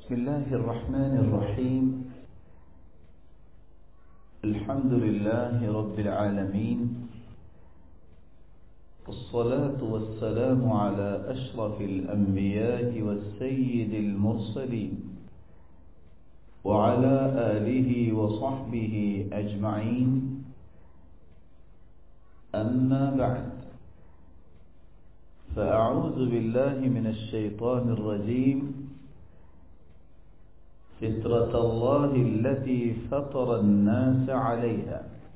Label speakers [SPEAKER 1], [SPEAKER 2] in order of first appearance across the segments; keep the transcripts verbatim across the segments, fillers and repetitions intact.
[SPEAKER 1] بسم الله الرحمن الرحيم. الحمد لله رب العالمين، والصلاة والسلام على أشرف الأنبياء والسيد المرسلين وعلى آله وصحبه أجمعين. أما بعد، فأعوذ بالله من الشيطان الرجيم. فطرة الله التي فطر الناس عليها.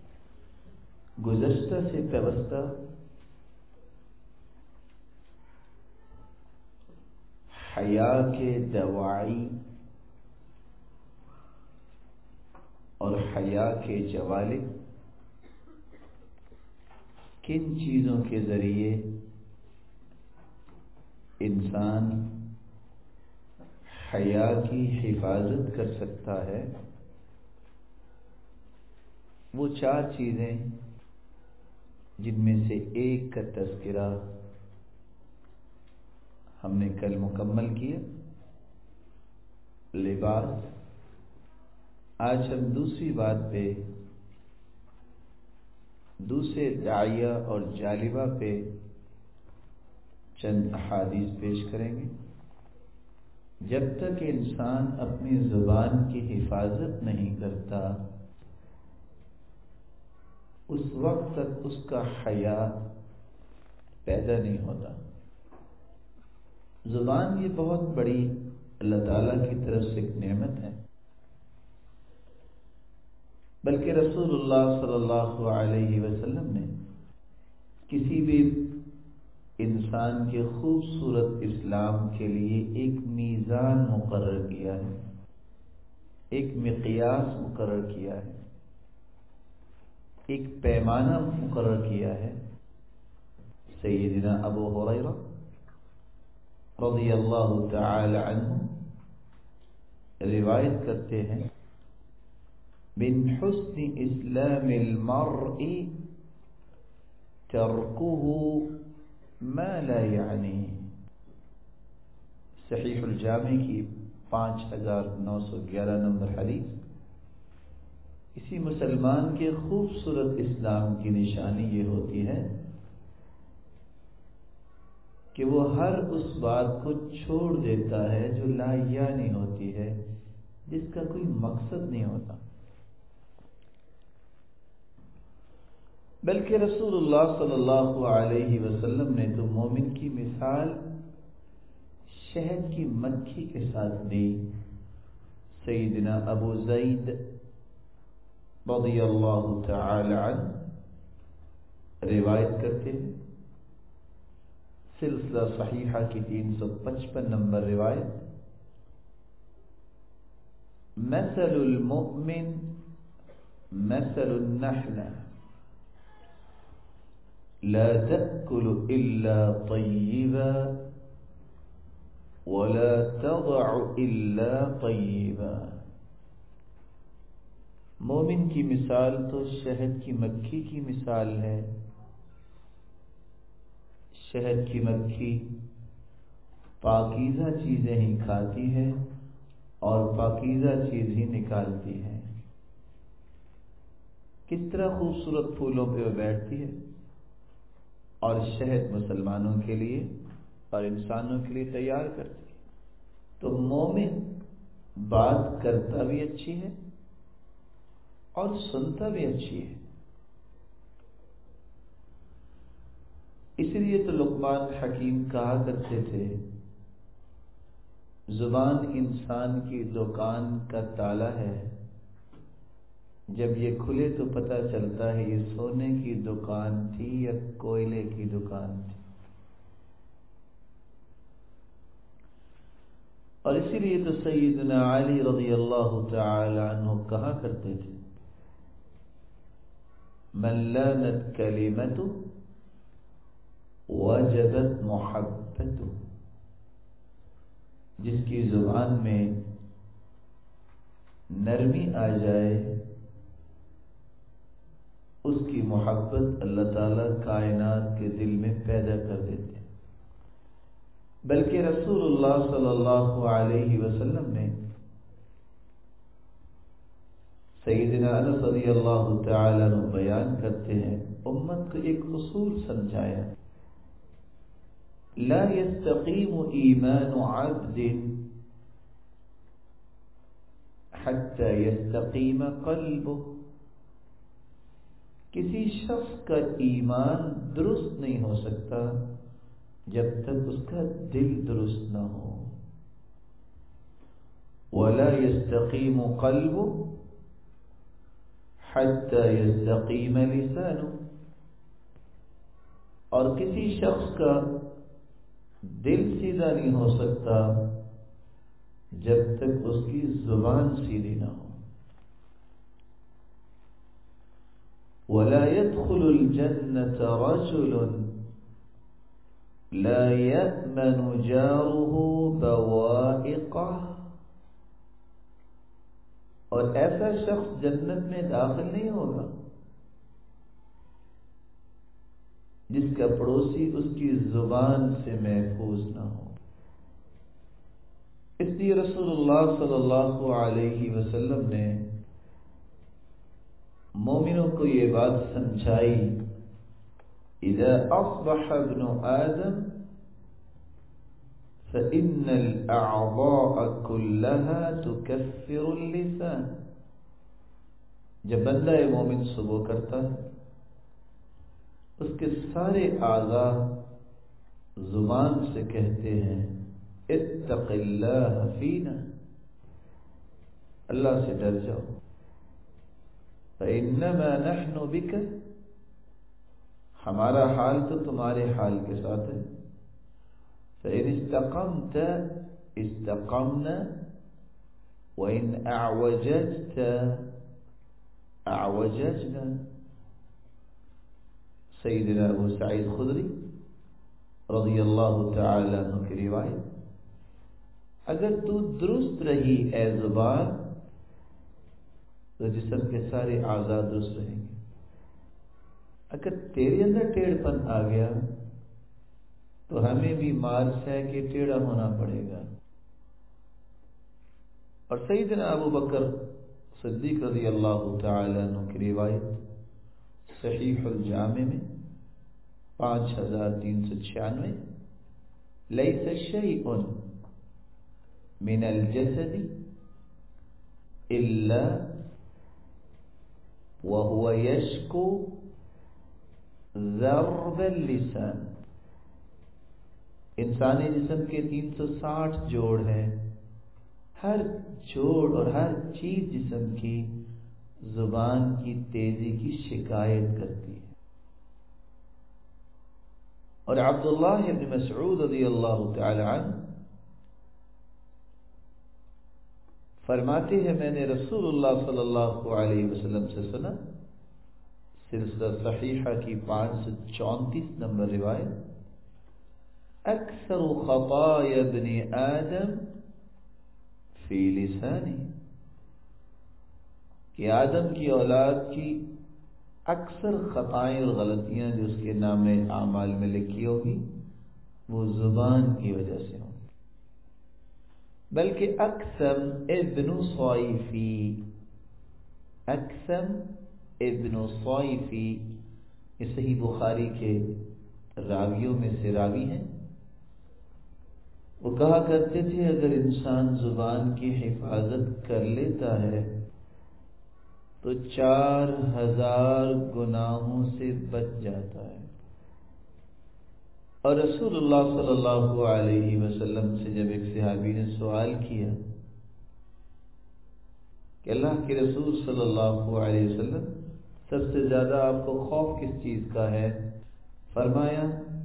[SPEAKER 1] گزشتہ سے پیوستہ حیا کے دواعی اور حیا کے جوالب کن چیزوں کے ذریعے انسان حیا کی حفاظت کر سکتا ہے، وہ چار چیزیں جن میں سے ایک کا تذکرہ ہم نے کل مکمل کیا، لباس۔ آج ہم دوسری بات پہ، دوسرے داعیہ اور جالبہ پہ چند احادیث پیش کریں گے۔ جب تک انسان اپنی زبان کی حفاظت نہیں کرتا، اس وقت تک اس کا حیا پیدا نہیں ہوتا۔ زبان یہ بہت بڑی اللہ تعالیٰ کی طرف سے ایک نعمت ہے، بلکہ رسول اللہ صلی اللہ علیہ وسلم نے کسی بھی انسان کے خوبصورت اسلام کے لیے ایک میزان مقرر کیا ہے، ایک مقیاس مقرر کیا ہے، ایک پیمانہ مقرر کیا ہے۔ سیدنا ابو ہریرہ رضی اللہ تعالی عنہ روایت کرتے ہیں، من حسن اسلام المرء ترکہ ما لا یعنی۔ صحیح الجامع کی پانچ ہزار نو سو گیارہ نمبر حدیث۔ اسی مسلمان کے خوبصورت اسلام کی نشانی یہ ہوتی ہے کہ وہ ہر اس بات کو چھوڑ دیتا ہے جو لا یعنی ہوتی ہے، جس کا کوئی مقصد نہیں ہوتا۔ بلکہ رسول اللہ صلی اللہ علیہ وسلم نے تو مومن کی مثال شہد کی مکھی کے ساتھ دی۔ سیدنا ابو زید رضی اللہ تعالی عنہ روایت کرتے ہیں، سلسلہ صحیحہ کی تین سو پچپن نمبر روایت، مثل المؤمن مثل النحلہ لا تأكل إلا طيبا ولا تضع إلا طيبا۔ مومن کی مثال تو شہد کی مکھی کی مثال ہے۔ شہد کی مکھی پاکیزہ چیزیں ہی کھاتی ہے اور پاکیزہ چیز ہی نکالتی ہے۔ کس طرح خوبصورت پھولوں پہ وہ بیٹھتی ہے اور شہد مسلمانوں کے لیے اور انسانوں کے لیے تیار کرتی ہے۔ تو مومن بات کرتا بھی اچھی ہے اور سنتا بھی اچھی ہے۔ اس لیے تو لقمان حکیم کہا کرتے تھے، زبان انسان کی دکان کا تالا ہے، جب یہ کھلے تو پتہ چلتا ہے یہ سونے کی دکان تھی یا کوئلے کی دکان تھی۔ اور اسی لیے تو سیدنا علی رضی اللہ تعالی عنہ کہا کرتے تھے، من لانت کلمتہ وجبت محبتہ۔ جس کی زبان میں نرمی آ جائے، اس کی محبت اللہ تعالیٰ کائنات کے دل میں پیدا کر دیتے ہیں۔ بلکہ رسول اللہ صلی اللہ علیہ وسلم نے سیدنا انس رضی اللہ تعالی عنہ بیان کرتے ہیں، امت کو ایک اصول سمجھایا، لا يستقیم ایمان عبد حتی یستقیم قلبہ، کسی شخص کا ایمان درست نہیں ہو سکتا جب تک اس کا دل درست نہ ہو، ولا يستقیم قلبہ حتی یستقیم لسانہ، اور کسی شخص کا دل سیدھا نہیں ہو سکتا جب تک اس کی زبان سیدھی نہ ہو۔ ولا يدخل الجنة رجل لا يأمن جاره بوائقه، اور ایسا شخص جنت میں داخل نہیں ہوگا جس کا پڑوسی اس کی زبان سے محفوظ نہ ہو۔ اس لیے رسول اللہ صلی اللہ علیہ وسلم نے مومنوں کو یہ بات سمجھائی، اذا اصبح ابن آدم فإن الأعضاء كلها تكفر اللسان، جب بندہ مومن صبح کرتا ہے اس کے سارے اعضاء زبان سے کہتے ہیں اتق اللہ فینا، اللہ سے ڈر جاؤ، فإنما نحن بک، ہمارا حال تو تمہارے حال کے ساتھ ہے، فإن استقمت استقمنا وإن أعوججت أعوججنا۔ سیدنا ابو سعید خدری رضی اللہ تعالی عنہ کی روایت، اگر تو درست رہی اے زبان تو جسم کے سارے اعضاء درست رہیں گے، اگر تیرے اندر ٹیڑھ پن آ گیا تو ہمیں بھی مار سہ کے ٹیڑھا ہونا پڑے گا۔ اور سیدنا ابو بکر صدیق رضی اللہ تعالی عنہ کی روایت صحیح الجامع میں پانچ ہزار تین سو چھیانوے، لیس شیء من الجسد الا وهو يشكو ضرب اللسان، انسانی جسم کے تین سو ساٹھ جوڑ ہیں، ہر جوڑ اور ہر چیز جسم کی زبان کی تیزی کی شکایت کرتی ہے۔ اور عبداللہ بن مسعود رضی اللہ تعالی عنہ فرماتے ہیں، میں نے رسول اللہ صلی اللہ علیہ وسلم سے سنا، سلسلہ صحیحہ کی پانچ سو چونتیس نمبر روایت، اکثر خطایا ابن آدم فی لسانی، کہ آدم کی اولاد کی اکثر خطائیں اور غلطیاں جو اس کے نام اعمال میں لکھی ہوگی وہ زبان کی وجہ سے ہوں، بلکہ اقسم ابن صیفی، اقسم ابن صیفی یہ صحیح بخاری کے راویوں میں سے راوی ہیں، وہ کہا کرتے تھے اگر انسان زبان کی حفاظت کر لیتا ہے تو چار ہزار گناہوں سے بچ جاتا ہے۔ اور رسول اللہ صلی اللہ علیہ وسلم سے جب ایک صحابی نے سوال کیا کہ اللہ کے رسول صلی اللہ علیہ وسلم سب سے زیادہ آپ کو خوف کس چیز کا ہے، فرمایا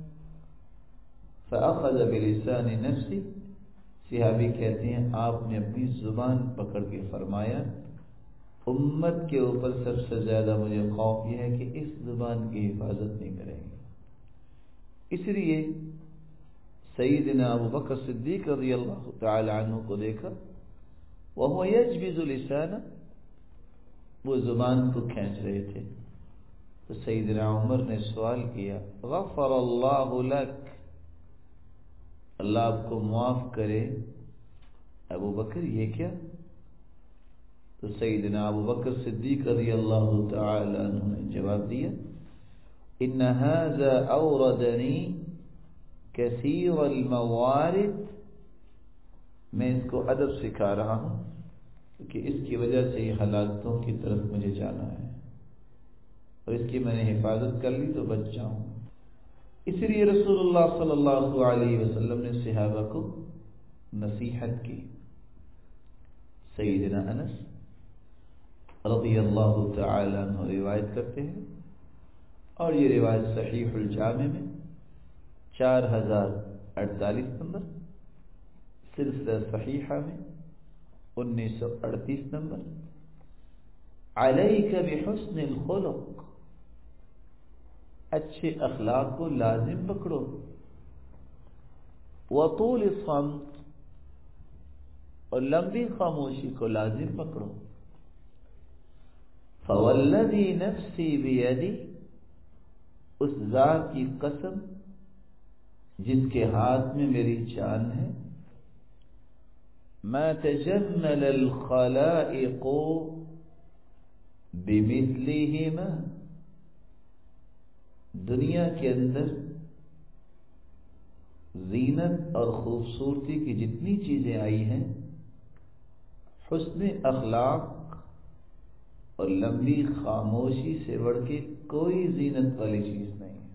[SPEAKER 1] فأخذ بلسان نفسی، صحابی کہتے ہیں آپ نے اپنی زبان پکڑ کے فرمایا امت کے اوپر سب سے زیادہ مجھے خوف یہ ہے کہ اس زبان کی حفاظت نہیں کریں گے۔ اس لیے سیدنا ابو بکر صدیق رضی اللہ تعالی عنہ کو دیکھا وہو یجبز لسانہ، وہ زبان کو کھینچ رہے تھے، تو سیدنا عمر نے سوال کیا غفر اللہ لک، اللہ آپ کو معاف کرے۔ ابو بکر یہ کیا؟ تو سیدنا ابو بکر صدیق رضی اللہ تعالی عنہ نے جواب دیا، ان هذا اوردنی کثیر الموارد، میں اس کو ادب سکھا رہا ہوں کہ اس کی وجہ سے یہ ہلاکتوں کی طرف مجھے جانا ہے، اور اس کی میں نے حفاظت کر لی تو بچ جاؤں۔ اس لیے رسول اللہ صلی اللہ علیہ وسلم نے صحابہ کو نصیحت کی۔ سیدنا انس رضی اللہ تعالی عنہ روایت کرتے ہیں، اور یہ روایت صحیح الجامع میں چار ہزار اڑتالیس نمبر، سلسلہ صحیحہ میں انیس سو اڑتیس نمبر، علیک بحسن الخلق، اچھے اخلاق کو لازم پکڑو، وطول الصمت، اور لمبی خاموشی کو لازم پکڑو۔ فوالذی نفسی بیدی، اس ذات کی قسم جس کے ہاتھ میں میری جان ہے، ما تجمل الخلائق بمثلہما، دنیا کے اندر زینت اور خوبصورتی کی جتنی چیزیں آئی ہیں، حسن اخلاق اور لمبی خاموشی سے بڑھ کے کوئی زینت والی چیز نہیں ہے۔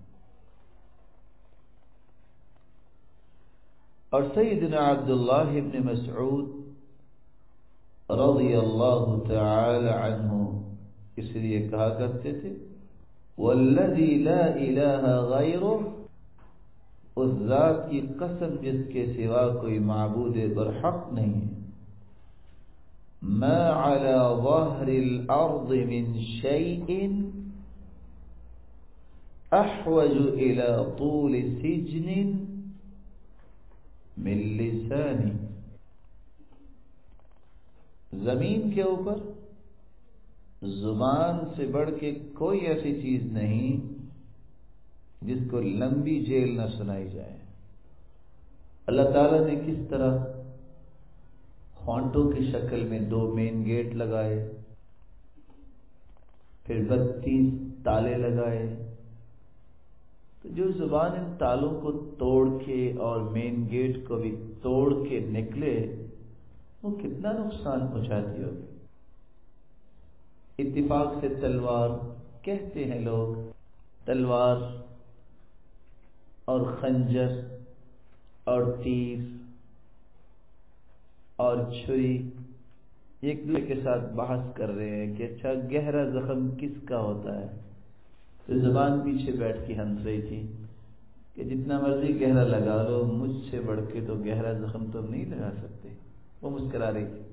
[SPEAKER 1] اور سیدنا عبداللہ ابن مسعود رضی اللہ تعالی عنہ اس لیے کہا کرتے تھے، والذی لا الہ غیرہ، اس ذات کی قسم جس کے سوا کوئی معبود برحق نہیں ہے، ما علی ظہر الارض من شیء احوج الى طول سجن من لسانی، زمین کے اوپر زبان سے بڑھ کے کوئی ایسی چیز نہیں جس کو لمبی جیل نہ سنائی جائے۔ اللہ تعالیٰ نے کس طرح ہونٹوں کی شکل میں دو مین گیٹ لگائے، پھر بتیس تالے لگائے، تو جو زبان ان تالوں کو توڑ کے اور مین گیٹ کو بھی توڑ کے نکلے، وہ کتنا نقصان پہنچاتی ہوگی۔ اتفاق سے تلوار کہتے ہیں لوگ، تلوار اور خنجر اور تیر اور چھری ایک دوسرے کے ساتھ بحث کر رہے ہیں کہ اچھا گہرا زخم کس کا ہوتا ہے، تو زبان پیچھے بیٹھ کے ہنس رہی تھی کہ جتنا مرضی گہرا لگا لو، مجھ سے بڑھ کے تو گہرا زخم تم نہیں لگا سکتے۔ وہ مسکرا رہی تھی۔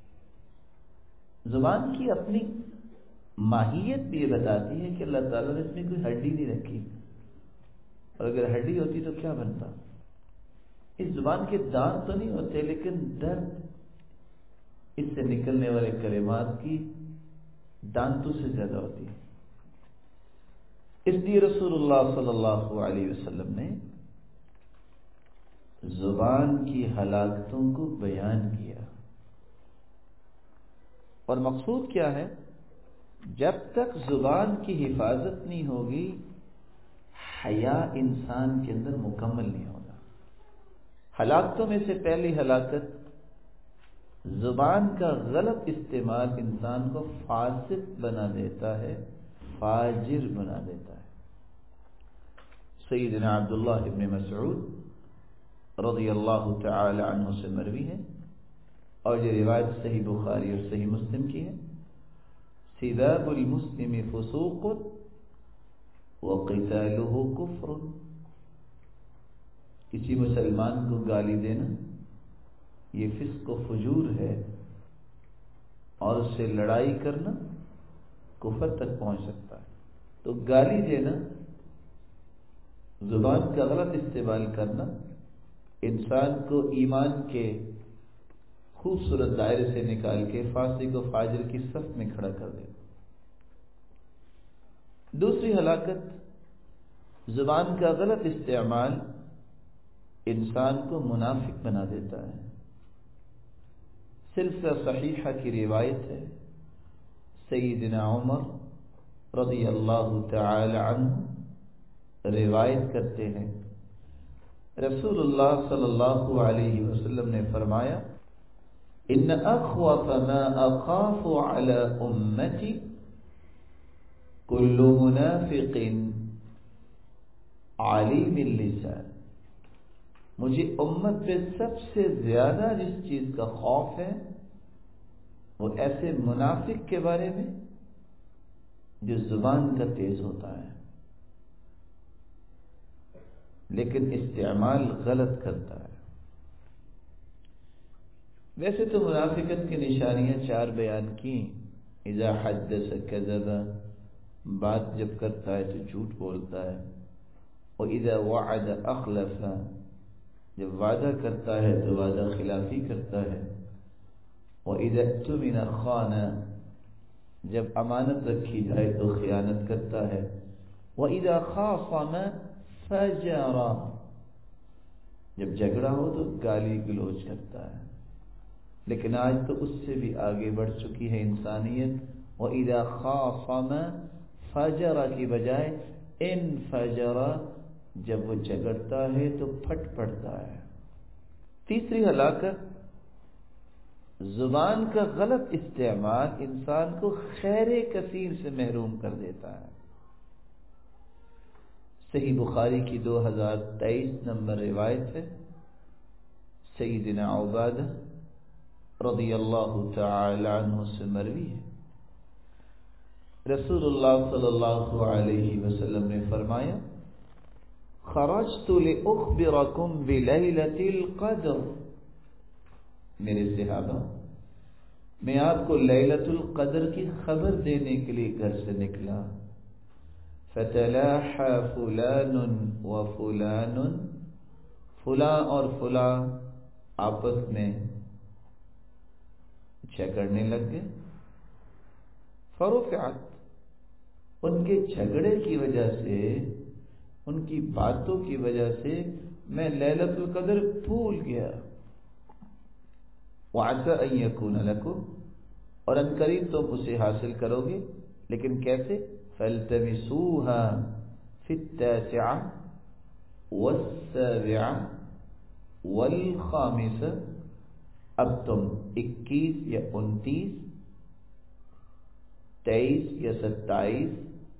[SPEAKER 1] زبان کی اپنی ماہیت بھی یہ بتاتی ہے کہ اللہ تعالیٰ نے اس میں کوئی ہڈی نہیں رکھی، اور اگر ہڈی ہوتی تو کیا بنتا۔ اس زبان کے دانت تو نہیں ہوتے، لیکن درد اس سے نکلنے والے کلمات کی دانتوں سے زیادہ ہوتی ہے۔ اس لیے رسول اللہ صلی اللہ علیہ وسلم نے زبان کی ہلاکتوں کو بیان کیا، اور مقصود کیا ہے؟ جب تک زبان کی حفاظت نہیں ہوگی، حیا انسان کے اندر مکمل نہیں ہوگا۔ ہلاکتوں میں سے پہلی ہلاکت، زبان کا غلط استعمال انسان کو فاسق بنا دیتا ہے، فاجر بنا دیتا ہے۔ سیدنا عبداللہ ابن مسعود رضی اللہ تعالی عنہ سے مروی ہے، اور یہ روایت صحیح بخاری اور صحیح مسلم کی ہے، سباب المسلم فسوق وقتالہ کفر، کسی مسلمان کو گالی دینا یہ فسق و فجور ہے، اور اس سے لڑائی کرنا کفر تک پہنچ سکتا ہے۔ تو گالی دینا، زبان کا غلط استعمال کرنا انسان کو ایمان کے خوبصورت دائرے سے نکال کے فاسق و فاجر کی صف میں کھڑا کر دے۔ دوسری ہلاکت، زبان کا غلط استعمال انسان کو منافق بنا دیتا ہے۔ سلسلہ صحیحہ کی روایت ہے، سیدنا عمر رضی اللہ تعالی عنہ روایت کرتے ہیں، رسول اللہ صلی اللہ علیہ وسلم نے فرمایا، ان اخوف ما اخاف على امتی کل منافق علیم اللسان۔ مجھے امت پہ سب سے زیادہ جس چیز کا خوف ہے وہ ایسے منافق کے بارے میں جو زبان کا تیز ہوتا ہے لیکن استعمال غلط کرتا ہے۔ ویسے تو منافقت کی نشانیاں چار بیان کی، اذا حدث کذب، بات جب کرتا ہے تو جھوٹ بولتا ہے، واذا وعد اخلف، جب وعدہ کرتا ہے تو وعدہ خلافی کرتا ہے، واذا اؤتمن خان، جب امانت رکھی جائے تو خیانت کرتا ہے، واذا خاصم فجر، جب جھگڑا ہو تو گالی گلوچ کرتا ہے۔ لیکن آج تو اس سے بھی آگے بڑھ چکی ہے انسانیت، وَإِذَا خَاصَمَ فَجَرَ کی بجائے انفجر، جب وہ جھگڑتا ہے تو پھٹ پڑتا ہے۔ تیسری ہلاکت، زبان کا غلط استعمال انسان کو خیر کثیر سے محروم کر دیتا ہے۔ صحیح بخاری کی دو ہزار تیئیس نمبر روایت ہے، سیدنا عبادہ رضی اللہ تعالی عنہ سے مروی ہے، رسول اللہ صلی اللہ علیہ وسلم نے فرمایا، خرجت لأخبركم بلیلۃ القدر، میرے صحابہ میں آپ کو لیلۃ القدر کی خبر دینے کے لیے گھر سے نکلا، فتلاحى فلان وفلان، فلاں اور فلاں آپس میں جھگڑنے لگ گئے، فرفعت، ان کے جھگڑے کی وجہ سے، ان کی باتوں کی وجہ سے میں لیلۃ القدر بھول گیا، وعسى ان يكون لكم، اور ان قریب تم اسے حاصل کرو گے، لیکن کیسے؟ فالتمسوها في التاسعة والسابعة والخامسة، اب تم اکیس یا انتیس، تیئیس یا ستائیس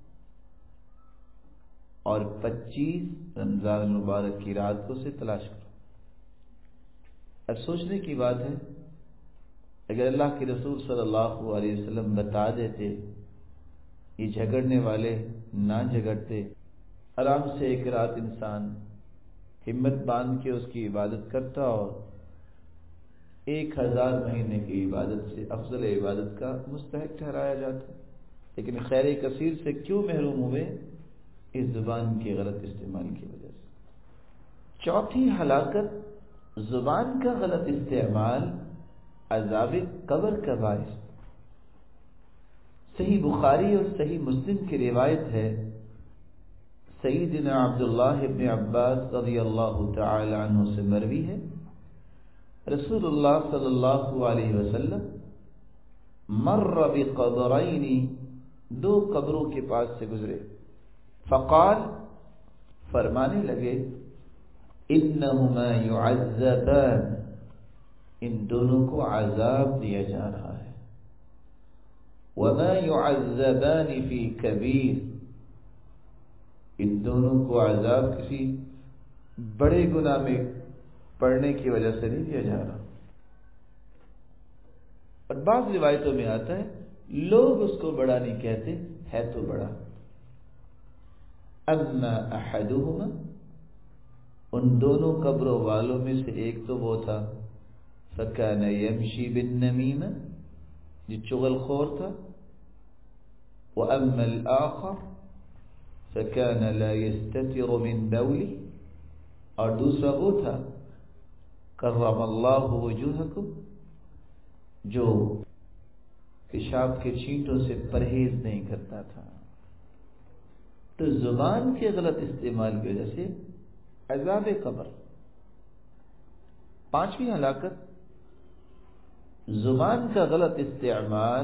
[SPEAKER 1] اور پچیس رمضان المبارک کی رات کو سے تلاش کرو۔ اب سوچنے کی بات ہے، اگر اللہ کے رسول صلی اللہ علیہ وسلم بتا دیتے، یہ جھگڑنے والے نہ جھگڑتے، آرام سے ایک رات انسان ہمت باندھ کے اس کی عبادت کرتا اور ایک ہزار مہینے کی عبادت سے افضل عبادت کا مستحق ٹھہرایا جاتا، لیکن خیر کثیر سے کیوں محروم ہوئے؟ اس زبان کے غلط استعمال کی وجہ سے۔ چوتھی ہلاکت، زبان کا غلط استعمال عذاب قبر کا باعث۔ صحیح بخاری اور صحیح مسلم کی روایت ہے، سیدنا عبداللہ ابن عباس رضی اللہ تعالی عنہ سے مروی ہے، رسول اللہ صلی اللہ علیہ وسلم مر بقبرین، دو قبروں کے پاس سے گزرے، فقال، فرمانے لگے، انہما یعذبان، ان دونوں کو عذاب دیا جا رہا ہے، وما یعذبان فی کبیر، ان دونوں کو عذاب کسی بڑے گناہ میں پڑھنے کی وجہ سے نہیں دیا جا رہا۔ اور بعض روایتوں میں آتا ہے لوگ اس کو بڑا نہیں کہتے، ہے تو بڑا۔ اما احدہما، ان دونوں قبروں والوں میں سے ایک تو وہ تھا، فکان یمشی بالنمیمہ، جو چغل خور تھا، واما الاخر فکان لا یستتر من بولہ، اور دوسرا وہ تھا، کرم اللہ وجوہکم، جو پیشاب کے چھینٹوں سے پرہیز نہیں کرتا تھا۔ تو زبان کے غلط استعمال کی وجہ سے عذاب قبر، پانچویں ہلاکت، زبان کا غلط استعمال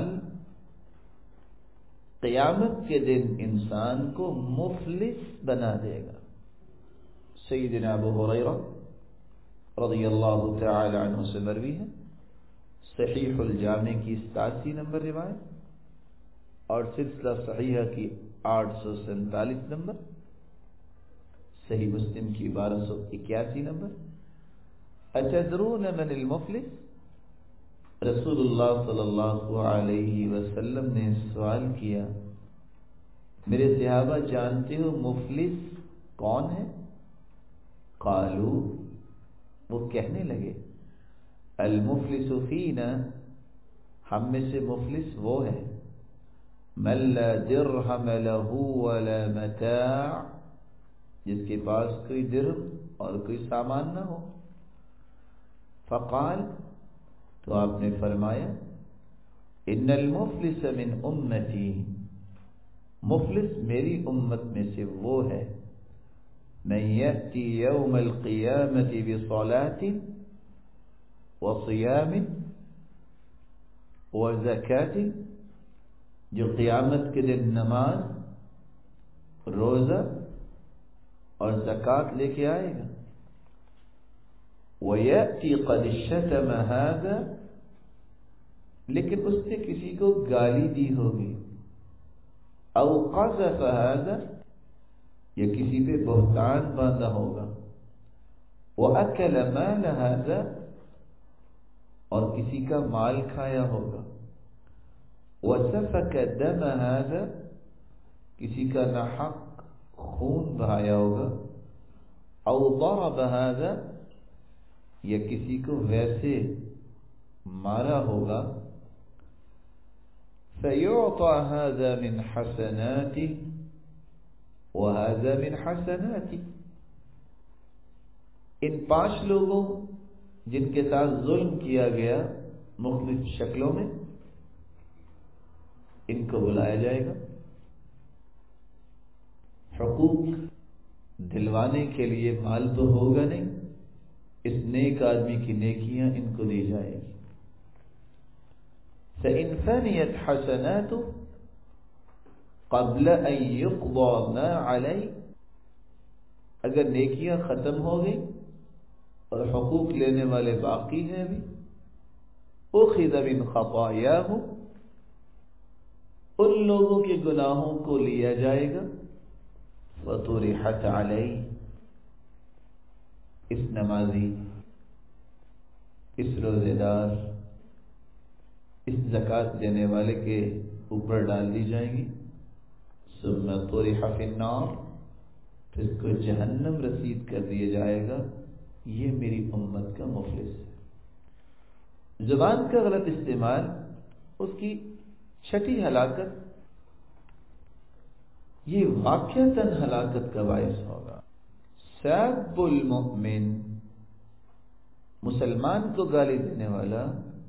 [SPEAKER 1] قیامت کے دن انسان کو مفلس بنا دے گا۔ سیدنا ابو ہریرہ رضی اللہ تعالی عنہ سے مروی ہے، صحیح الجامع کی ستاسی نمبر روایت اور سلسلہ صحیحہ کی آٹھ سو سینتالیس نمبر، صحیح مسلم کی بارہ سو اکیاسی نمبر۔ اتدرون من المفلس؟ رسول اللہ صلی اللہ علیہ وسلم نے سوال کیا، میرے صحابہ جانتے ہو مفلس کون ہے؟ قالو، وہ کہنے لگے، المفلس فینا، ہم میں سے مفلس وہ ہے، من لا درہم لہ ولا متاع، جس کے پاس کوئی درہم اور کوئی سامان نہ ہو۔ فقال، تو آپ نے فرمایا، ان المفلس من امتی، مفلس میری امت میں سے وہ ہے، من یأتی یوم القیامت بصلاة وصیام وزکاة، جو قیامت کے دن نماز، روزہ اور زکوٰۃ لے کے آئے گا، وَيَأْتِي قَدْ شَتَمَ هَذَا، لیکن اس نے کسی کو گالی دی ہوگی، او قذف هذا، یا کسی پہ بہتان باندھا ہوگا، وَأَكَلَ مَالَ هَذَا، اور کسی کا مال کھایا ہوگا، وَسَفَكَ دَمَ هَذَا، کسی کا ناحق خون بہایا ہوگا، او ضرب هذا، یا کسی کو ویسے مارا ہوگا، فَيُعْطَى هَذَا مِنْ حَسَنَاتِهِ وَهَذَا مِنْ حَسَنَاتِهِ، ان پانچ لوگوں جن کے ساتھ ظلم کیا گیا مختلف شکلوں میں، ان کو بلایا جائے گا، حقوق دلوانے کے لیے مال تو ہوگا نہیں، اس نیک آدمی کی نیکیاں ان کو دی جائے گی۔ فَإِنْ فَنِيَتْ حَسَنَاتُهُ قَبْلَ أَنْ يُقْضَى مَا عَلَيْهِ، اگر نیکیاں ختم ہو گئی اور حقوق لینے والے باقی ہیں بھی، أُخِذَ مِنْ خَطَايَاهُ، ان لوگوں کے گناہوں کو لیا جائے گا، فَطُرِحَتْ عَلَيْهِ، اس نمازی، اس روزے دار، اس زکوٰۃ دینے والے کے اوپر ڈال دی جائیں گی، ثم طرح فی النار، پھر اس کو جہنم رسید کر دیا جائے گا، یہ میری امت کا مفلس ہے۔ زبان کا غلط استعمال اس کی چھٹی ہلاکت، یہ واقعتاً ہلاکت کا باعث ہوگا۔ سب المؤمن، مسلمان کو گالی دینے والا،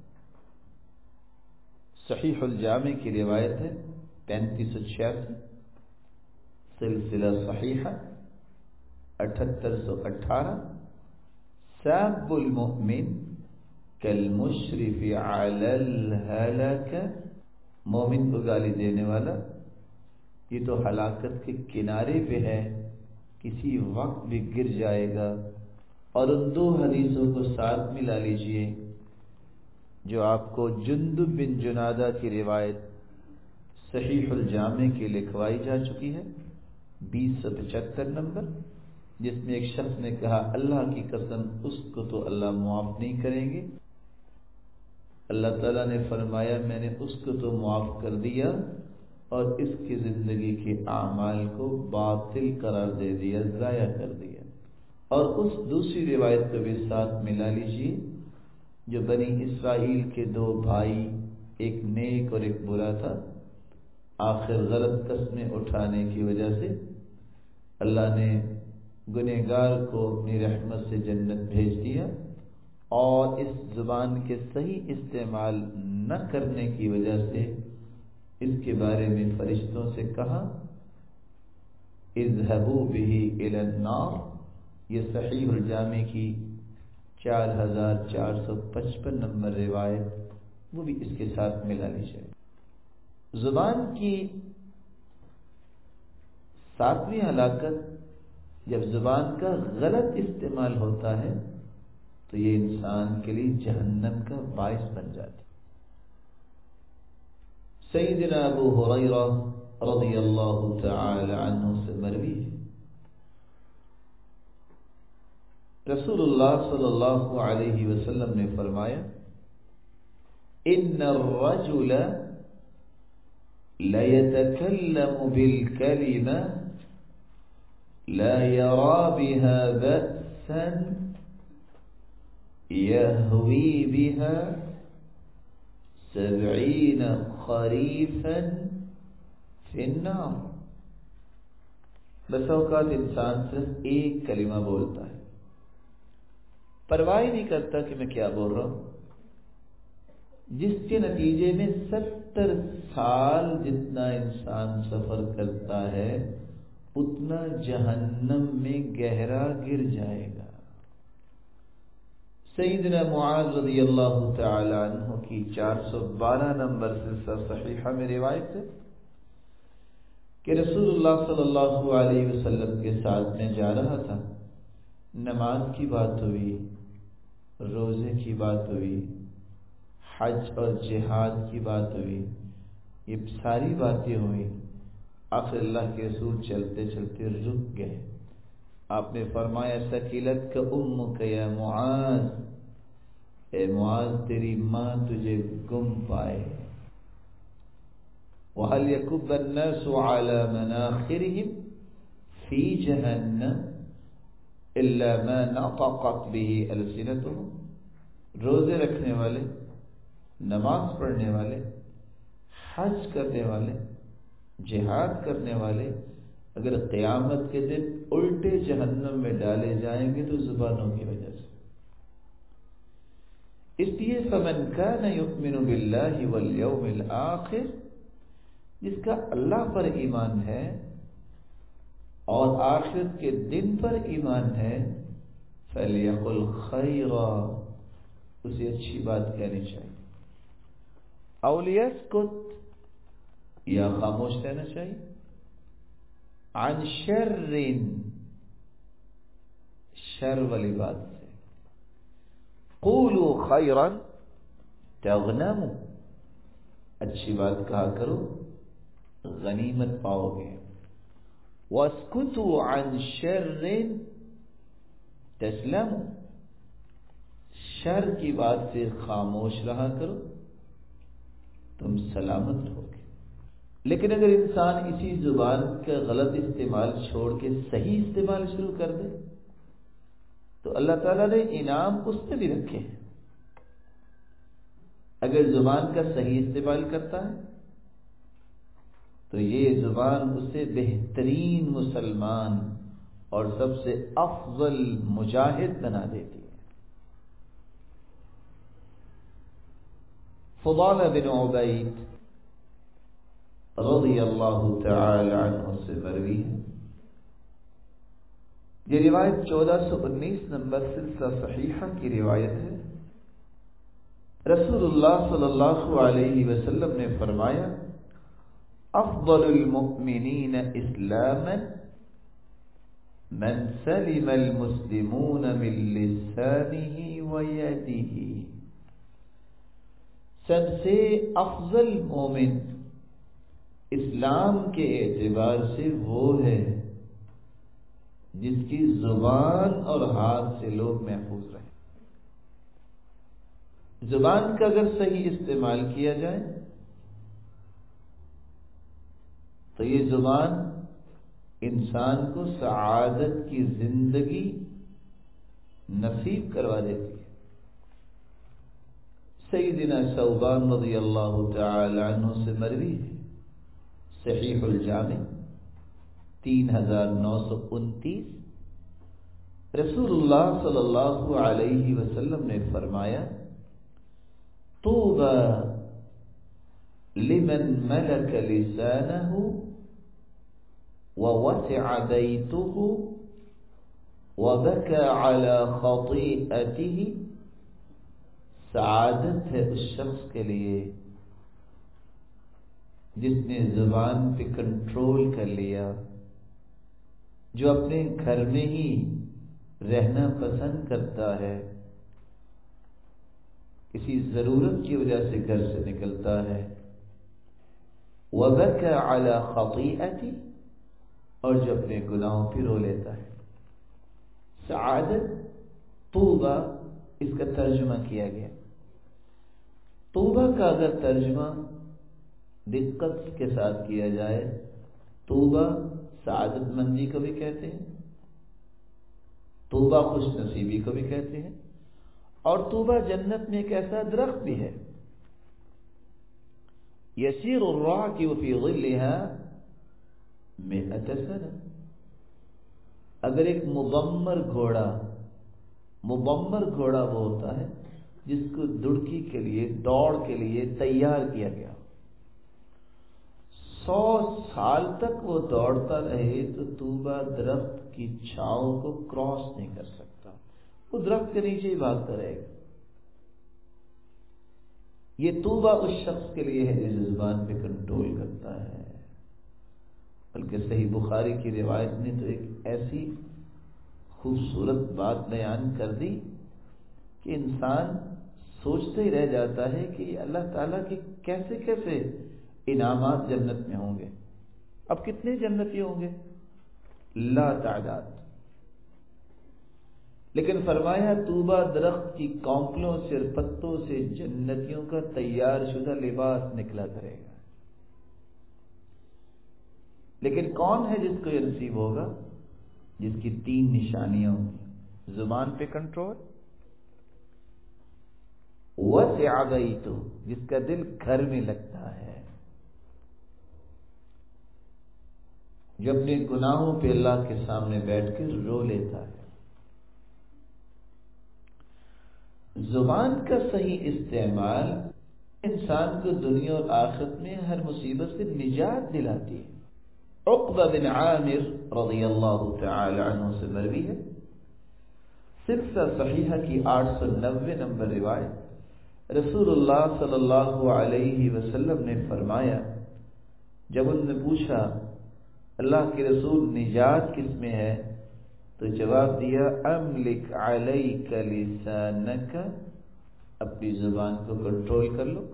[SPEAKER 1] صحیح الجامع کی روایت ہے پینتیس سو چھیاسی، سلسلہ صحیحہ اٹھہتر سو اٹھارہ، سب المؤمن کالمشرف علی الہلکہ، مومن کو گالی دینے والا یہ تو ہلاکت کے کنارے پہ ہے، کسی وقت بھی گر جائے گا۔ اور ان دو حدیثوں کو ساتھ ملا لیجئے جو آپ کو جندب بن جنادہ کی روایت صحیح الجامع کی لکھوائی جا چکی ہے بیس سو پچہتر نمبر، جس میں ایک شخص نے کہا اللہ کی قسم اس کو تو اللہ معاف نہیں کریں گے، اللہ تعالیٰ نے فرمایا میں نے اس کو تو معاف کر دیا اور اس کی زندگی کے اعمال کو باطل قرار دے دیا، ضائع کر دیا۔ اور اس دوسری روایت کو بھی ساتھ ملا لیجیے جو بنی اسرائیل کے دو بھائی، ایک نیک اور ایک برا تھا، آخر غلط قسمیں اٹھانے کی وجہ سے اللہ نے گنہگار کو اپنی رحمت سے جنت بھیج دیا، اور اس زبان کے صحیح استعمال نہ کرنے کی وجہ سے اس کے بارے میں فرشتوں سے کہا اذهبوا به الى النار، یہ صحیح الجامع کی چار ہزار چار سو پچپن نمبر روایت وہ بھی اس کے ساتھ ملا لی جائے۔ زبان کی ساتویں ہلاکت، جب زبان کا غلط استعمال ہوتا ہے تو یہ انسان کے لیے جہنم کا باعث بن جاتی۔ سیدنا ابو ہریرہ رضی اللہ تعالی عنہ سے مروی ہے، رسول اللہ صلی اللہ علیہ وسلم نے فرمایا ان الرجل ليتكلم بالكلمة لا يرى بها بأسا يهوي بها سبعين خريفا في النار۔ بس اوقات انسان صرف ایک کلمہ بولتا ہے، پرواہ نہیں کرتا کہ میں کیا بول رہا ہوں، جس کے نتیجے میں ستر سال جتنا انسان سفر کرتا ہے اتنا جہنم میں گہرا گر جائے گا۔ سیدنا معاذ رضی اللہ تعالی عنہ کی چار سو بارہ نمبر سلسلہ صحیحہ میں روایت ہے کہ رسول اللہ صلی اللہ علیہ وسلم کے ساتھ میں جا رہا تھا، نماز کی بات ہوئی، روزے کی بات ہوئی، حج اور جہاد کی بات ہوئی، یہ ساری باتیں ہوئی، آخر اللہ کے رسول چلتے چلتے رک گئے۔ آپ نے فرمایا ثقلت کا امک یا معاذ، اے معاذ تیری ماں تجھے گم پائے۔ وَهَلْ يَكُبَّ النَّاسُ عَلَى مَنَاخِرِهِمْ فِي جَهَنَّمَ إِلَّا مَا نَطَقَتْ بِهِ أَلْسِنَتُهُمْ۔ روزے رکھنے والے، نماز پڑھنے والے، حج کرنے والے، جہاد کرنے والے اگر قیامت کے دن الٹے جہنم میں ڈالے جائیں گے تو زبانوں کی وجہ سے۔ اس لیے فمن کان یؤمن باللہ والیوم الآخر، جس کا اللہ پر ایمان ہے اور آخرت کے دن پر ایمان ہے، فلیقل خیرا، اسے اچھی بات کہنی چاہیے، او لیسکت، یا خاموش رہنا چاہیے، عن شر، شر والی بات سے، قولوا خیرا تغنموا، اچھی بات کہا کرو غنیمت پاؤ گے، واسکتوا عن شر تسلموا، شر کی بات سے خاموش رہا کرو تم سلامت ہوگے۔ لیکن اگر انسان اسی زبان کا غلط استعمال چھوڑ کے صحیح استعمال شروع کر دے تو اللہ تعالیٰ نے انعام اس سے بھی رکھے ہیں۔ اگر زبان کا صحیح استعمال کرتا ہے تو یہ زبان اسے بہترین مسلمان اور سب سے افضل مجاہد بنا دیتی ہے۔ فضالہ بن عبید رضی اللہ تعالی عنہ سے مروی ہے، یہ روایت چودہ سو انیس نمبر سلسلہ صحیحہ کی روایت ہے۔ رسول اللہ صلی اللہ علیہ وسلم نے فرمایا افضل المؤمنین اسلاما من سلم المسلمون من لسانه ويده، سب سے افضل مومن اسلام کے اعتبار سے وہ ہے جس کی زبان اور ہاتھ سے لوگ محفوظ رہیں۔ زبان کا اگر صحیح استعمال کیا جائے تو یہ زبان انسان کو سعادت کی زندگی نصیب کروا دیتی ہے۔ سیدنا ثوبان رضی اللہ تعالی عنہ سے مروی ہے، صحیح الجامع تین ہزار نو سو انتیس، رسول اللہ صلی اللہ علیہ وسلم نے فرمایا طوبى لمن ملك لسانه ووسع بيته وَبَكَى عَلَى خَطِيئَتِهِ، سعادت ہے اس شخص کے لیے جس نے زبان پہ کنٹرول کر لیا، جو اپنے گھر میں ہی رہنا پسند کرتا ہے، کسی ضرورت کی وجہ سے گھر سے نکلتا ہے۔ وَبَكَى عَلَى خَطِيئَتِهِ، اور جو اپنے گناہوں پہ رو لیتا ہے۔ سعادت طوبہ اس کا ترجمہ کیا گیا۔ طوبہ کا اگر ترجمہ دقت کے ساتھ کیا جائے، طوبہ سعادت مندی کو بھی کہتے ہیں، طوبہ خوش نصیبی کو بھی کہتے ہیں، اور طوبہ جنت میں ایک ایسا درخت بھی ہے، یسیر الراکب فی ظلها مئۃ سنہ۔ اگر ایک مضمر گھوڑا، مضمر گھوڑا وہ ہوتا ہے جس کو دڑکی کے لیے، دوڑ کے لیے تیار کیا گیا، سو سال تک وہ دوڑتا رہے تو طوبہ درخت کی چھاؤں کو کراس نہیں کر سکتا، وہ درخت کے نیچے ہی بھاگتا رہے گا۔ یہ طوبہ اس شخص کے لیے ہے جو زبان پہ کنٹرول کرتا ہے۔ بلکہ صحیح بخاری کی روایت نے تو ایک ایسی خوبصورت بات بیان کر دی کہ انسان سوچتے ہی رہ جاتا ہے کہ اللہ تعالیٰ کے کیسے کیسے انعامات جنت میں ہوں گے۔ اب کتنے جنتی ہوں گے؟ لا تعداد۔ لیکن فرمایا طوبہ درخت کی کونکلوں سے اور پتوں سے جنتیوں کا تیار شدہ لباس نکلا کرے گا۔ لیکن کون ہے جس کو یہ نصیب ہوگا؟ جس کی تین نشانیاں ہوں گی: زبان پہ کنٹرول، وسع بیتہ، جس کا دل گھر میں لگتا ہے، جو اپنے گناہوں پہ اللہ کے سامنے بیٹھ کے رو لیتا ہے۔ زبان کا صحیح استعمال انسان کو دنیا اور آخرت میں ہر مصیبت سے نجات دلاتی ہے۔ عقبہ بن عامر رضی اللہ تعالی عنہ سے مروی ہے، سلسلہ صحیحہ کی آٹھ سو نوے نمبر روایت، رسول اللہ صلی اللہ علیہ وسلم نے فرمایا، جب ان نے پوچھا اللہ کے رسول نجات کس میں ہے، تو جواب دیا املک علیک لسانک، اپنی زبان کو کنٹرول کر لو،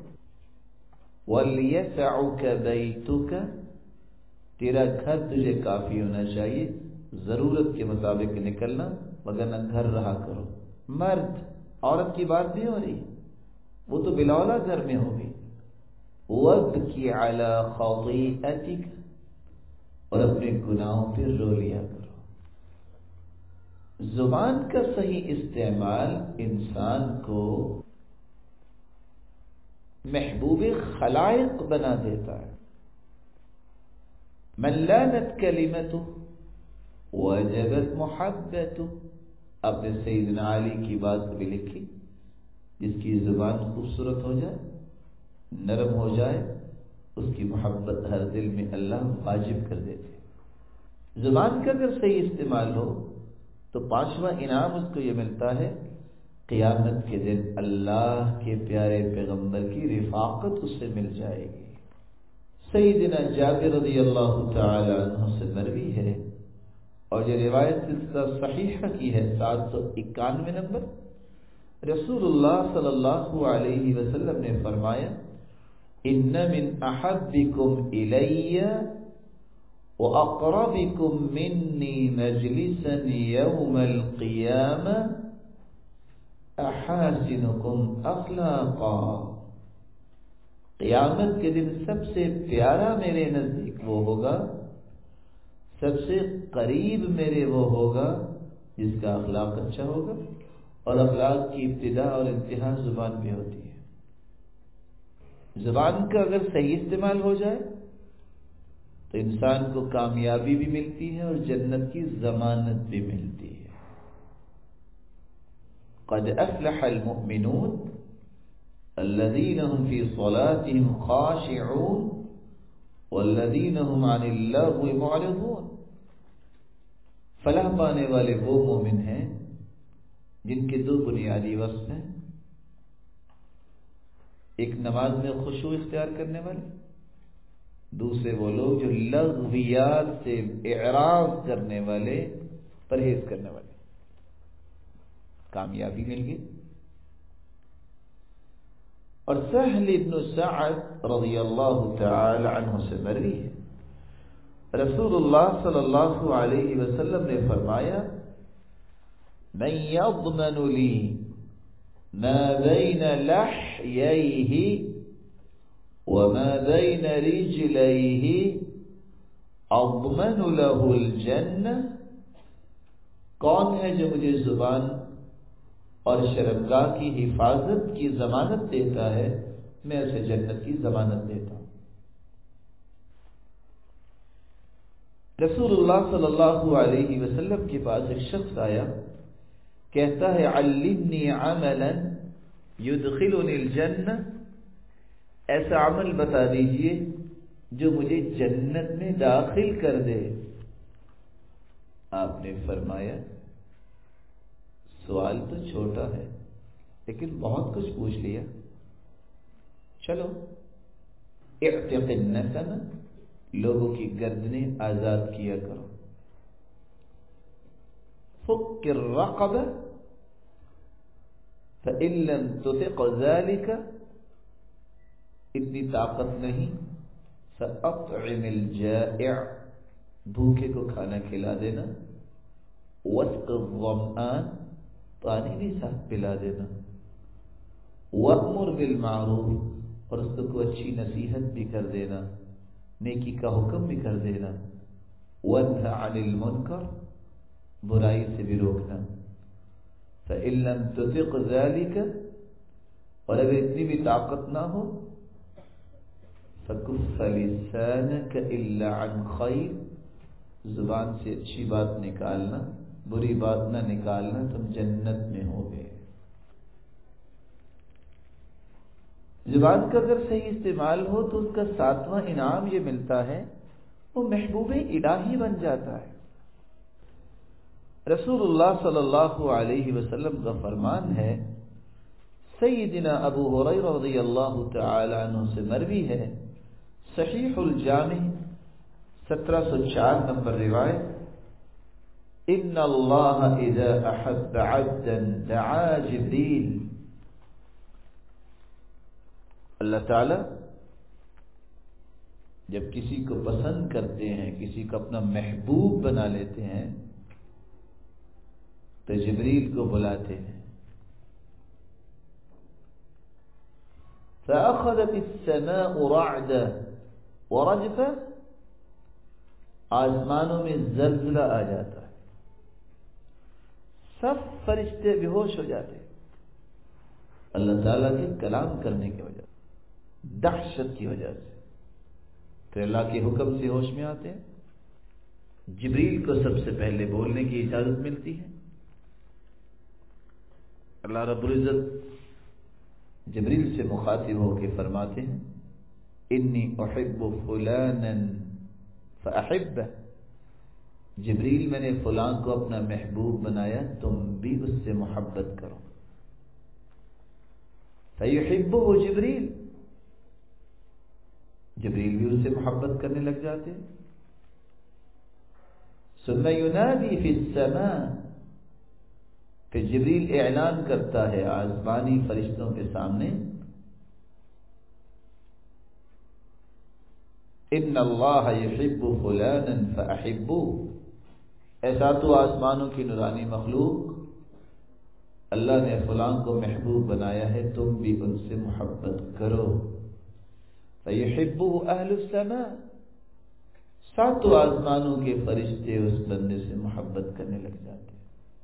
[SPEAKER 1] ولیسعک بیتک، تیرا گھر تجھے کافی ہونا چاہیے، ضرورت کے مطابق نکلنا، وگرنہ گھر رہا کرو۔ مرد عورت کی بات نہیں ہو رہی، وہ تو بلاولا گھر میں ہوگی۔ وابکی علی خطیئتک، اور اپنے گناہوں پہ رو لیا کرو۔ زبان کا صحیح استعمال انسان کو محبوب خلائق بنا دیتا ہے۔ من لانت کلمتہ وجبت محبتہ، اپنے سیدنا علی کی بات بھی لکھی، جس کی زبان خوبصورت ہو جائے، نرم ہو جائے، اس کی محبت ہر دل میں اللہ واجب کر دیتے۔ زبان کا اگر صحیح استعمال ہو تو پانچواں انعام اس کو یہ ملتا ہے، قیامت کے دن اللہ کے پیارے پیغمبر کی رفاقت اس سے مل جائے گی۔ سیدنا جابر رضی اللہ تعالی عنہ سے مروی ہے، اور یہ روایت سلسلہ صحیحہ کی ہے، سات سو اکانوے نمبر، رسول اللہ صلی اللہ علیہ وسلم نے فرمایا، ان من احبکم الی وَأَقْرَبِكُم مِّنِّي مَجْلِسًا يَوْمَ الْقِيَامَةِ أَحَاسِنُكُمْ أَخْلَاقًا، قیامت کے دن سب سے پیارا میرے نزدیک وہ ہوگا، سب سے قریب میرے وہ ہوگا جس کا اخلاق اچھا ہوگا، اور اخلاق کی ابتدا اور انتہا زبان پہ ہوتی ہے۔ زبان کا اگر صحیح استعمال ہو جائے تو انسان کو کامیابی بھی ملتی ہے اور جنت کی ضمانت بھی ملتی ہے۔ قد افلح المؤمنون الذين هم في صلاتهم خاشعون والذين هم عن اللغو معرضون، فلاح پانے والے وہ مومن ہیں جن کے دو بنیادی وصف ہیں، ایک نماز میں خشوع اختیار کرنے والے، دوسرے وہ لوگ جو لغویات سے اعراض کرنے والے، پرہیز کرنے والے۔ کامیابی مل گئی۔ اور سہل ابن سعد رضی اللہ تعالی عنہ سے مروی ہے، رسول اللہ صلی اللہ علیہ وسلم نے فرمایا، من یضمن لی ما بین لحییہ وما بین رجلیہ اضمن له الجنہ، کون ہے جو مجھے زبان اور شرمگاہ کی حفاظت کی ضمانت دیتا ہے، میں اسے جنت کی ضمانت دیتا ہوں۔ رسول اللہ صلی اللہ علیہ وسلم کے پاس ایک شخص آیا، کہتا ہے علمنی عملا یدخلنی الجنہ، ایسا عمل بتا دیجئے جو مجھے جنت میں داخل کر دے۔ آپ نے فرمایا سوال تو چھوٹا ہے لیکن بہت کچھ پوچھ لیا، چلو اعتق النسم، لوگوں کی گردنیں آزاد کیا کرو، فک الرقبہ فإن لم تطق ذلك، اتنی طاقت نہیں، فأطعم الجائع، بھوکے کو کھانا کھلا دینا، واسق الظمآن، پانی بھی ساتھ پلا دینا، وأمر بالمعروف، اور اس کو اچھی نصیحت بھی کر دینا، نیکی کا حکم بھی کر دینا، وانہ عن المنکر، برائی سے بھی روکنا، فإن لم تطق ذلك، اور اگر اتنی بھی طاقت نہ ہو، فکف لسانک الا عن خیر، زبان سے اچھی بات نکالنا، بری بات نہ نکالنا، تم جنت میں ہو گئے۔ زبان کا اگر صحیح استعمال ہو تو اس کا ساتواں انعام یہ ملتا ہے، وہ محبوب الہی بن جاتا ہے۔ رسول اللہ صلی اللہ علیہ وسلم کا فرمان ہے، سیدنا ابو ہریرہ رضی اللہ تعالی عنہ سے مروی ہے، صحیح الجامع سترہ سو چار نمبر روایت، ان اللہ اذا احب عبدا دعا جبریل، اللہ تعالی جب کسی کو پسند کرتے ہیں، کسی کو اپنا محبوب بنا لیتے ہیں، تو جبریل کو بلاتے ہیں، فأخذت السماء رعدا ورجفا، آسمانوں میں زلزلہ آ جاتا ہے، سب فرشتے بے ہوش ہو جاتے ہیں، اللہ تعالیٰ کے کلام کرنے کی وجہ سے، دہشت کی وجہ سے، پھر اللہ کے حکم سے ہوش میں آتے ہیں، جبریل کو سب سے پہلے بولنے کی اجازت ملتی ہے۔ اللہ رب العزت جبریل سے مخاطب ہو کے فرماتے ہیں، انی احب فلانا فاحبہ، جبریل میں نے فلاں کو اپنا محبوب بنایا، تم بھی اس سے محبت کرو، فیحبہ جبریل، جبریل بھی اس سے محبت کرنے لگ جاتے ہیں۔ ثم ینادی فی السماء، پھر جبریل اعلان کرتا ہے آسمانی فرشتوں کے سامنے، ان اللہ یحب فلانا فاحبوہ، ایسا تو آسمانوں کی نورانی مخلوق، اللہ نے فلاں کو محبوب بنایا ہے، تم بھی ان سے محبت کرو، فیحبہ اہل السماء، ساتوں آسمانوں کے فرشتے اس بندے سے محبت کرنے لگ جاتے ہیں۔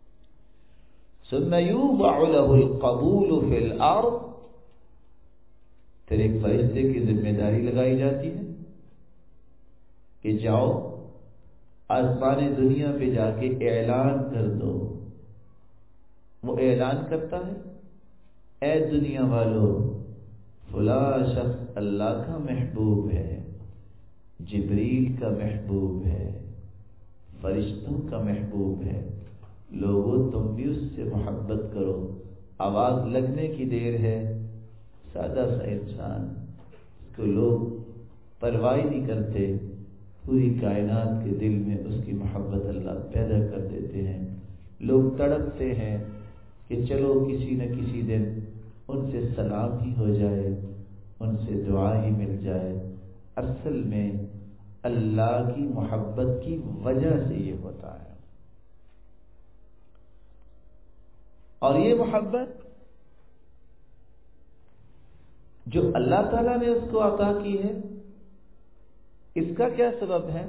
[SPEAKER 1] ثم یوضع له القبول فی الارض، پھر ایک فرشتے کی ذمہ داری لگائی جاتی ہے کہ جاؤ آسمان دنیا پہ جا کے اعلان کر دو۔ وہ اعلان کرتا ہے، اے دنیا والو، فلاں شخص اللہ کا محبوب ہے، جبریل کا محبوب ہے، فرشتوں کا محبوب ہے. لوگوں تم بھی اس سے محبت کرو. آواز لگنے کی دیر ہے، سادہ سا انسان، اس کو لوگ پرواہ نہیں کرتے، پوری کائنات کے دل میں اس کی محبت اللہ پیدا کر دیتے ہیں. لوگ تڑپتے ہیں کہ چلو کسی نہ کسی دن ان سے سلام ہی ہو جائے، ان سے دعا ہی مل جائے. اصل میں اللہ کی محبت کی وجہ سے یہ ہوتا ہے. اور یہ محبت جو اللہ تعالیٰ نے اس کو عطا کی ہے، اس کا کیا سبب ہے؟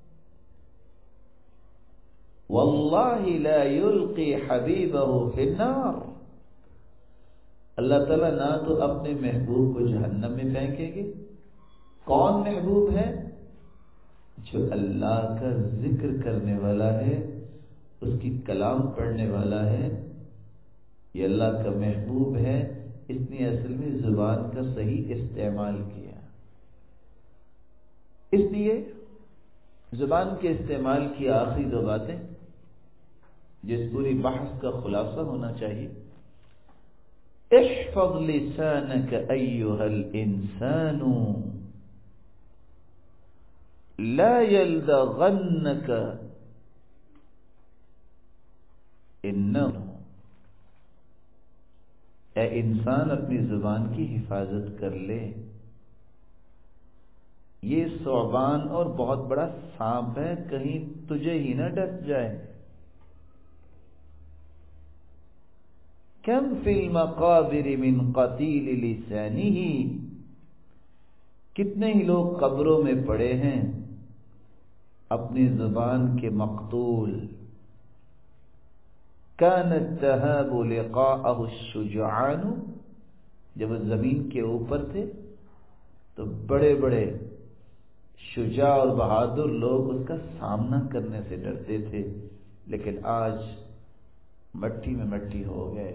[SPEAKER 1] واللہ لا یلقی حبیبہ فی النار. اللہ تعالیٰ نہ تو اپنے محبوب کو جہنم میں پھینکیں گے. کون محبوب ہے؟ جو اللہ کا ذکر کرنے والا ہے، اس کی کلام پڑھنے والا ہے. یہ اللہ کا محبوب ہے. اس نے اصل میں زبان کا صحیح استعمال کیا. اس لیے زبان کے استعمال کی آخری دو باتیں جس پوری بحث کا خلاصہ ہونا چاہیے: احفظ لسانك ایھا الانسان لا يلدغنك انه. اے انسان اپنی زبان کی حفاظت کر لے، یہ ثعبان اور بہت بڑا سانپ ہے، کہیں تجھے ہی نہ ڈس جائے. کم فی المقابر من قتیل لسانہ. کتنے ہی لوگ قبروں میں پڑے ہیں اپنی زبان کے مقتول. كانت تهاب لقاءه الشجعان. جب وہ زمین کے اوپر تھے تو بڑے بڑے شجاع اور بہادر لوگ اس کا سامنا کرنے سے ڈرتے تھے، لیکن آج مٹی میں مٹی ہو گئے.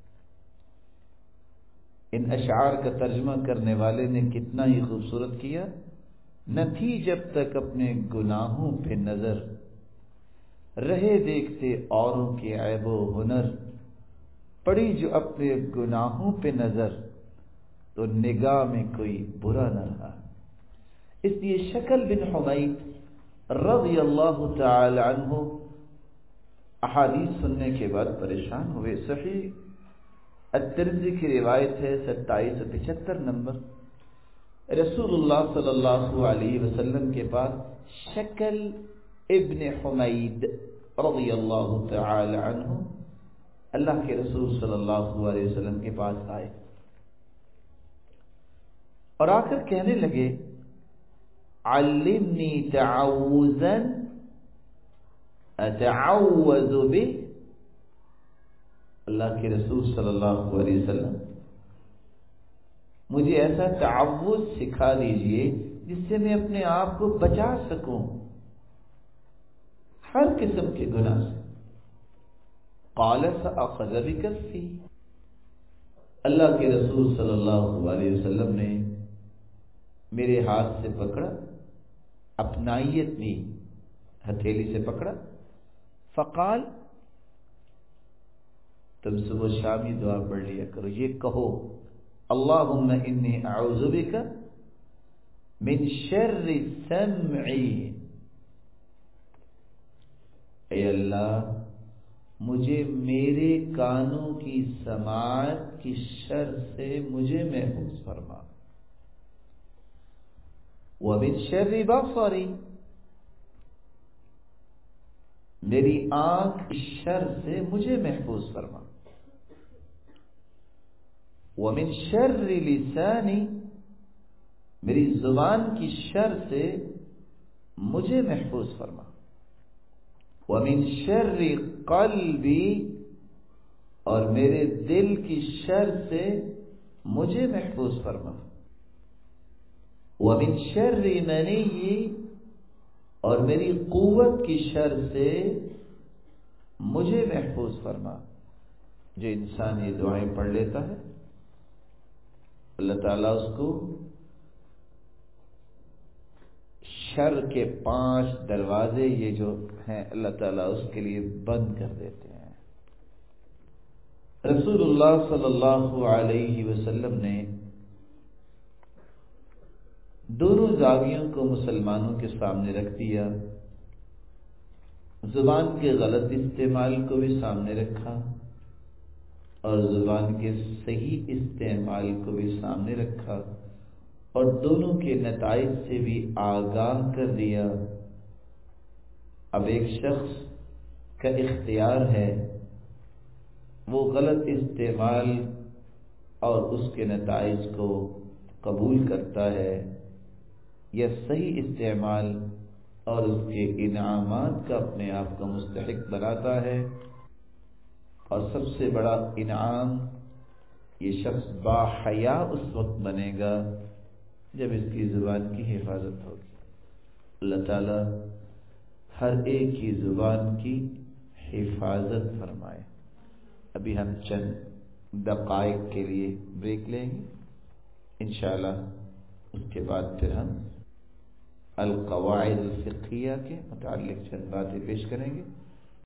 [SPEAKER 1] ان اشعار کا ترجمہ کرنے والے نے کتنا ہی خوبصورت کیا. نہ تھی جب تک اپنے گناہوں پہ نظر، رہے دیکھتے اوروں کے عیب و ہنر. پڑی جو اپنے گناہوں پہ نظر، تو نگاہ میں کوئی برا نہ رہا. اس لیے شکل بن حمید رضی اللہ تعالی عنہ احادیث سننے کے بعد پریشان ہوئے. صحیح الترمذی کی روایت ہے ستائیس سو پچہتر نمبر. رسول اللہ صلی اللہ علیہ وسلم کے پاس شکل ابن حمید رضی اللہ تعالی عنہ اللہ کے رسول صلی اللہ علیہ وسلم کے پاس آئے اور آ کر کہنے لگے: علمنی تعوذا اتعوذ به. اللہ کے رسول صلی اللہ علیہ وسلم مجھے ایسا تعوذ سکھا دیجئے جس سے میں اپنے آپ کو بچا سکوں ہر قسم کے گناہ سے. قال سأخذ بکفی. اللہ کے رسول صلی اللہ علیہ وسلم نے میرے ہاتھ سے پکڑا، اپنائیت دی، ہتھیلی سے پکڑا. فقال، تم صبح شام یہ دعا پڑھ لیا کرو، یہ کہو: اللہم انی اعوذ بک من شر سمعی. اے اللہ مجھے میرے کانوں کی سماعت کی شر سے مجھے محفوظ فرما. ومن شر بصری، میری آنکھ کی شر سے مجھے محفوظ فرما. ومن شر لسانی، میری زبان کی شر سے مجھے محفوظ فرما. ومن شر قلبی، اور میرے دل کی شر سے مجھے محفوظ فرما. ومن شر منی، اور میری قوت کی شر سے مجھے محفوظ فرما. جو انسان یہ دعائیں پڑھ لیتا ہے اللہ تعالیٰ اس کو شر کے پانچ دروازے یہ جو ہیں اللہ تعالیٰ اس کے لیے بند کر دیتے ہیں۔ رسول اللہ صلی اللہ علیہ وسلم نے دونوں زاویوں کو مسلمانوں کے سامنے رکھ دیا، زبان کے غلط استعمال کو بھی سامنے رکھا اور زبان کے صحیح استعمال کو بھی سامنے رکھا، اور دونوں کے نتائج سے بھی آگاہ کر دیا۔ اب ایک شخص کا اختیار ہے وہ غلط استعمال اور اس کے نتائج کو قبول کرتا ہے یا صحیح استعمال اور اس کے انعامات کا اپنے آپ کو مستحق بناتا ہے۔ اور سب سے بڑا انعام، یہ شخص با حیا اس وقت بنے گا جب اس کی زبان کی حفاظت ہوگی۔ اللہ تعالی ہر ایک کی زبان کی حفاظت فرمائے۔ ابھی ہم چند دقائق کے لیے بریک لیں گے، انشاءاللہ اس کے بعد پھر ہم القواعد الفقہیہ کے متعلق چند باتیں پیش کریں گے۔